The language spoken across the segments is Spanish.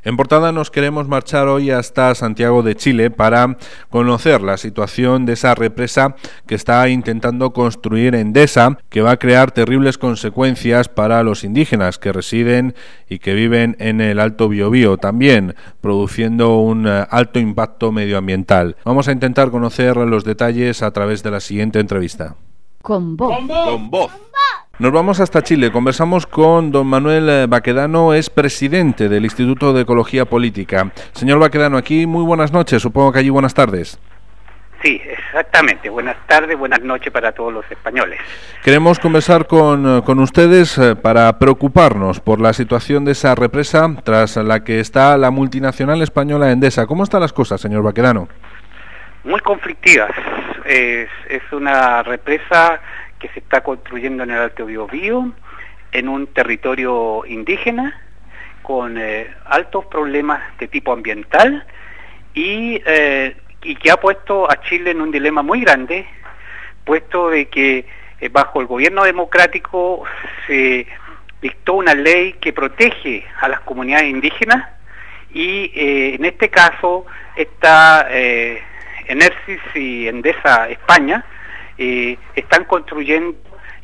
En portada nos queremos marchar hoy hasta Santiago de Chile para conocer la situación de esa represa que está intentando construir Endesa, que va a crear terribles consecuencias para los indígenas que residen y que viven en el Alto Biobío, también produciendo un alto impacto medioambiental. Vamos a intentar conocer los detalles a través de la siguiente entrevista. Con voz. Con voz. Nos vamos hasta Chile. Conversamos con don Manuel Baquedano, es presidente del Instituto de Ecología Política. Señor Baquedano, aquí muy buenas noches, supongo que allí buenas tardes. Sí, exactamente. Buenas tardes, buenas noches para todos los españoles. Queremos conversar con ustedes para preocuparnos por la situación de esa represa tras la que está la multinacional española Endesa. ¿Cómo están las cosas, señor Baquedano? Muy conflictivas. Es una represa que se está construyendo en el Alto Biobío, en un territorio indígena, con altos problemas de tipo ambiental y que ha puesto a Chile en un dilema muy grande, puesto de que bajo el gobierno democrático se dictó una ley que protege a las comunidades indígenas y en este caso está Enersis y Endesa España están construyendo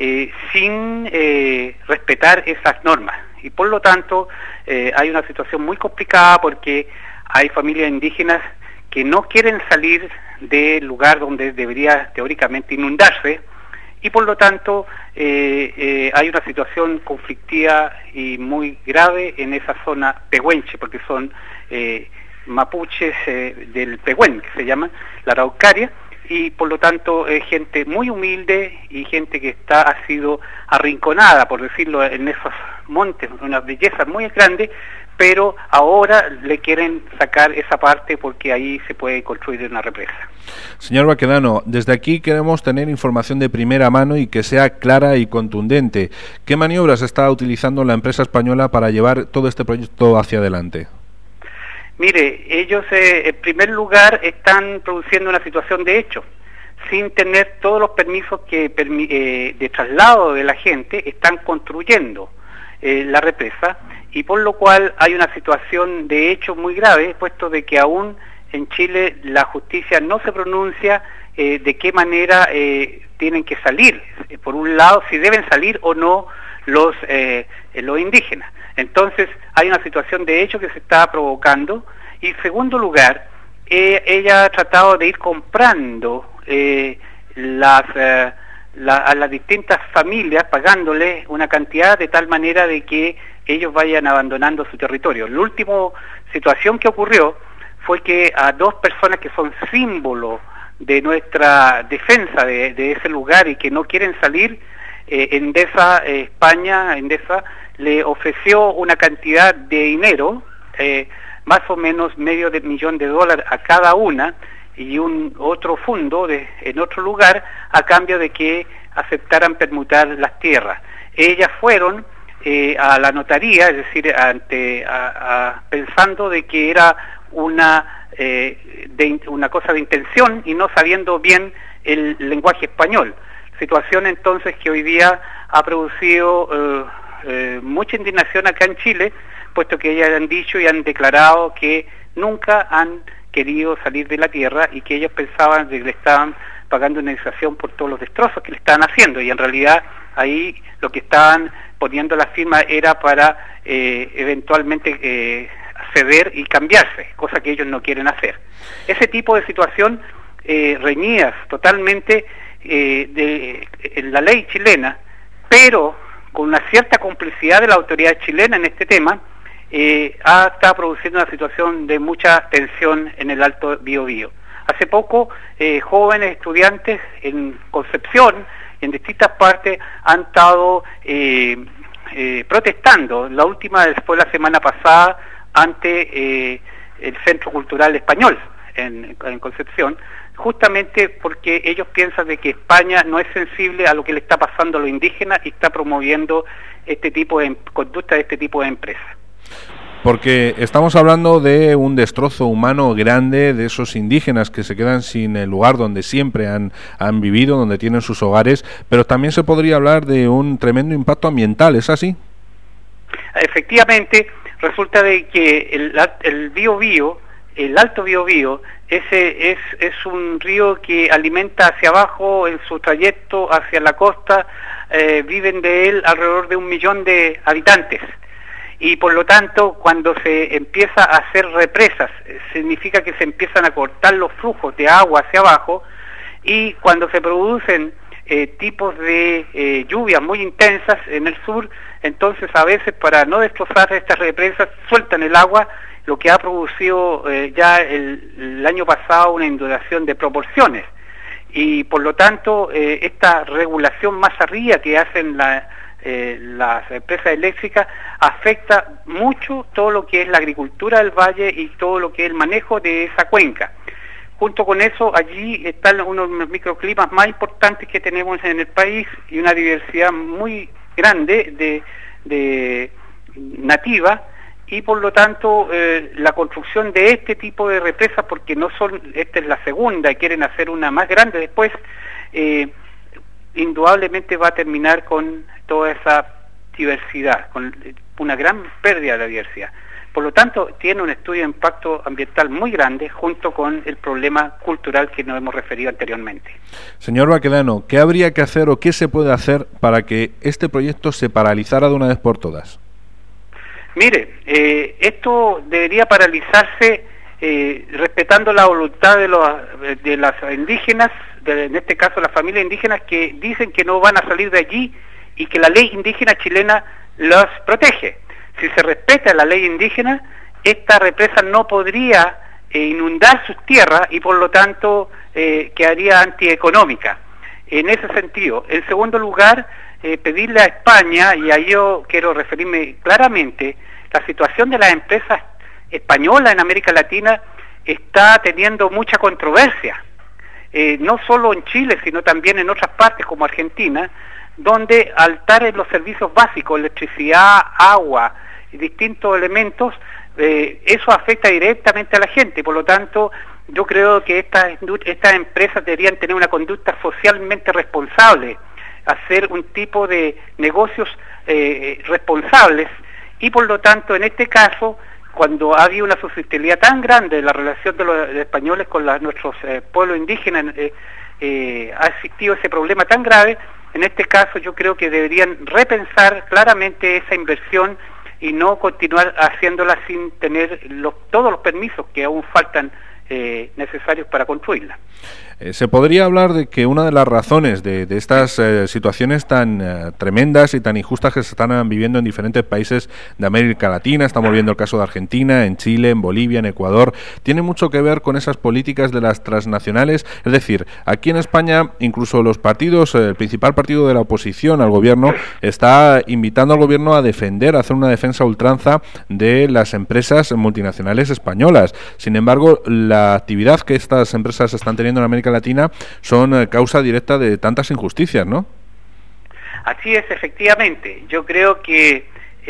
sin respetar esas normas y por lo tanto hay una situación muy complicada porque hay familias indígenas que no quieren salir del lugar donde debería teóricamente inundarse y por lo tanto hay una situación conflictiva y muy grave en esa zona pehuenche porque son mapuches del Pehuen, que se llama la Araucaria, y por lo tanto gente muy humilde y gente que ha sido arrinconada, por decirlo, en esos montes, una belleza muy grande, pero ahora le quieren sacar esa parte porque ahí se puede construir una represa. Señor Baquedano, desde aquí queremos tener información de primera mano y que sea clara y contundente. ¿Qué maniobras está utilizando la empresa española para llevar todo este proyecto hacia adelante? Mire, ellos en primer lugar están produciendo una situación de hecho, sin tener todos los permisos de traslado de la gente, están construyendo la represa y por lo cual hay una situación de hecho muy grave, puesto de que aún en Chile la justicia no se pronuncia de qué manera tienen que salir, por un lado si deben salir o no los indígenas. Entonces hay una situación de hecho que se está provocando y en segundo lugar ella ha tratado de ir comprando a las distintas familias, pagándoles una cantidad de tal manera de que ellos vayan abandonando su territorio. La última situación que ocurrió fue que a dos personas que son símbolo de nuestra defensa de ese lugar y que no quieren salir, Endesa España, Endesa le ofreció una cantidad de dinero, más o menos $500,000 a cada una, y otro fondo en otro lugar a cambio de que aceptaran permutar las tierras. Ellas fueron a la notaría, es decir, pensando de que era una cosa de intención y no sabiendo bien el lenguaje español. Situación entonces que hoy día ha producido mucha indignación acá en Chile, puesto que ellas han dicho y han declarado que nunca han querido salir de la tierra y que ellos pensaban que le estaban pagando una indemnización por todos los destrozos que le estaban haciendo y en realidad ahí lo que estaban poniendo la firma era para eventualmente ceder y cambiarse, cosa que ellos no quieren hacer. Ese tipo de situación reñidas totalmente en la ley chilena, pero con una cierta complicidad de la autoridad chilena en este tema, está produciendo una situación de mucha tensión en el Alto Biobío. Hace poco, jóvenes estudiantes en Concepción, en distintas partes, han estado protestando. La última fue la semana pasada ante el Centro Cultural Español en Concepción, justamente porque ellos piensan de que España no es sensible a lo que le está pasando a los indígenas y está promoviendo este tipo de conducta de este tipo de empresas. Porque estamos hablando de un destrozo humano grande de esos indígenas que se quedan sin el lugar donde siempre han vivido, donde tienen sus hogares, pero también se podría hablar de un tremendo impacto ambiental, ¿es así? Efectivamente, Resulta de que el Biobío, el Alto Biobío, ese es un río que alimenta hacia abajo en su trayecto hacia la costa, viven de él alrededor de 1 millón de habitantes. Y por lo tanto, cuando se empieza a hacer represas, significa que se empiezan a cortar los flujos de agua hacia abajo, y cuando se producen tipos de lluvias muy intensas en el sur, entonces a veces, para no destrozar estas represas, sueltan el agua, lo que ha producido ya el año pasado una inundación de proporciones. Y por lo tanto, esta regulación más arriba que hacen las empresas eléctricas afecta mucho todo lo que es la agricultura del valle y todo lo que es el manejo de esa cuenca. Junto con eso, allí están uno de los microclimas más importantes que tenemos en el país y una diversidad muy grande de nativa, y por lo tanto la construcción de este tipo de represas, porque esta es la segunda y quieren hacer una más grande después, indudablemente va a terminar con toda esa diversidad, con una gran pérdida de la diversidad. Por lo tanto, tiene un estudio de impacto ambiental muy grande, junto con el problema cultural que nos hemos referido anteriormente. Señor Baquedano, ¿qué habría que hacer o qué se puede hacer para que este proyecto se paralizara de una vez por todas? Mire, esto debería paralizarse respetando la voluntad de las indígenas, en este caso las familias indígenas, que dicen que no van a salir de allí y que la ley indígena chilena los protege. Si se respeta la ley indígena, esta represa no podría inundar sus tierras y por lo tanto quedaría antieconómica. En ese sentido, en segundo lugar, pedirle a España, y ahí yo quiero referirme claramente, la situación de las empresas españolas en América Latina está teniendo mucha controversia, no solo en Chile, sino también en otras partes como Argentina, donde al estar en los servicios básicos, electricidad, agua y distintos elementos, eso afecta directamente a la gente. Por lo tanto, yo creo que estas empresas deberían tener una conducta socialmente responsable, hacer un tipo de negocios responsables, y por lo tanto, en este caso, cuando ha habido una susceptibilidad tan grande en la relación de los españoles con nuestros pueblos indígenas, ha existido ese problema tan grave. En este caso yo creo que deberían repensar claramente esa inversión y no continuar haciéndola sin tener todos los permisos que aún faltan necesarios para construirla. Se podría hablar de que una de las razones de estas situaciones tan tremendas y tan injustas que se están viviendo en diferentes países de América Latina, estamos viendo el caso de Argentina, en Chile, en Bolivia, en Ecuador, tiene mucho que ver con esas políticas de las transnacionales. Es decir, aquí en España, incluso los partidos, el principal partido de la oposición al gobierno, está invitando al gobierno a defender, a hacer una defensa a ultranza de las empresas multinacionales españolas. Sin embargo, la actividad que estas empresas están teniendo en América Latina son causa directa de tantas injusticias, ¿no? Así es, efectivamente. Yo creo que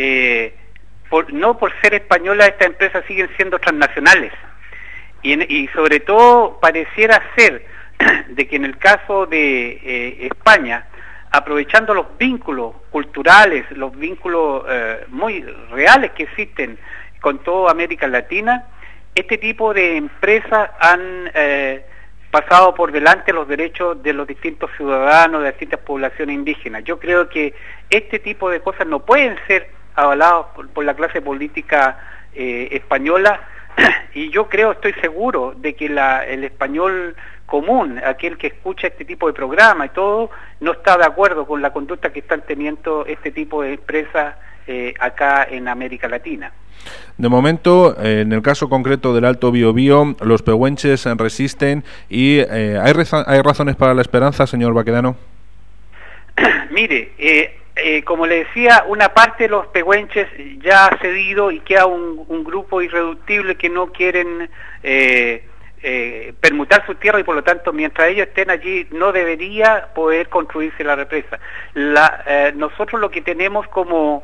no por ser españolas estas empresas siguen siendo transnacionales, y sobre todo pareciera ser de que en el caso de España, aprovechando los vínculos culturales, los vínculos muy reales que existen con toda América Latina, este tipo de empresas han pasado por delante los derechos de los distintos ciudadanos, de las distintas poblaciones indígenas. Yo creo que este tipo de cosas no pueden ser avalados por la clase política española, y yo estoy seguro de que el español común, aquel que escucha este tipo de programa y todo, no está de acuerdo con la conducta que están teniendo este tipo de empresas acá en América Latina. De momento, en el caso concreto del Alto Biobío, los pehuenches resisten y ¿hay razones para la esperanza, señor Baquedano? Mire, como le decía, una parte de los pehuenches ya ha cedido y queda un grupo irreductible que no quieren permutar su tierra, y por lo tanto, mientras ellos estén allí, no debería poder construirse la represa. Nosotros lo que tenemos como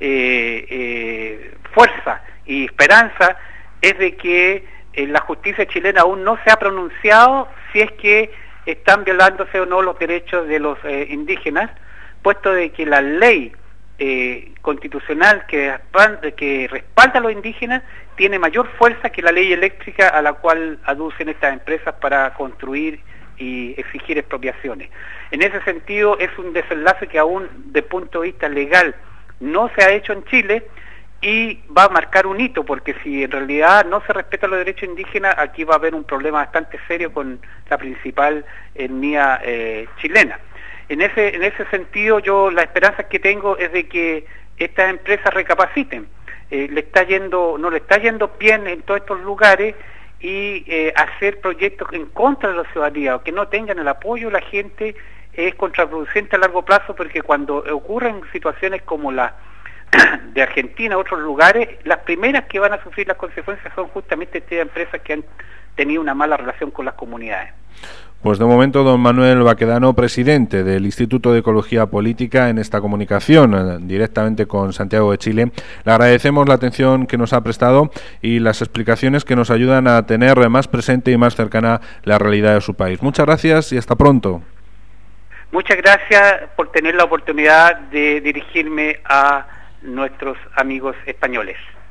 fuerza y esperanza es de que la justicia chilena aún no se ha pronunciado si es que están violándose o no los derechos de los indígenas, puesto de que la ley constitucional que respalda a los indígenas tiene mayor fuerza que la ley eléctrica a la cual aducen estas empresas para construir y exigir expropiaciones. En ese sentido es un desenlace que aún de punto de vista legal no se ha hecho en Chile y va a marcar un hito, porque si en realidad no se respetan los derechos indígenas, aquí va a haber un problema bastante serio con la principal etnia chilena. En ese sentido, yo la esperanza que tengo es de que estas empresas recapaciten. No le está yendo bien en todos estos lugares y hacer proyectos en contra de la ciudadanía, o que no tengan el apoyo de la gente, es contraproducente a largo plazo, porque cuando ocurren situaciones como la de Argentina, otros lugares, las primeras que van a sufrir las consecuencias son justamente estas empresas que han tenido una mala relación con las comunidades. Pues de momento, don Manuel Baquedano, presidente del Instituto de Ecología Política, en esta comunicación directamente con Santiago de Chile, le agradecemos la atención que nos ha prestado y las explicaciones que nos ayudan a tener más presente y más cercana la realidad de su país. Muchas gracias y hasta pronto. Muchas gracias por tener la oportunidad de dirigirme a nuestros amigos españoles.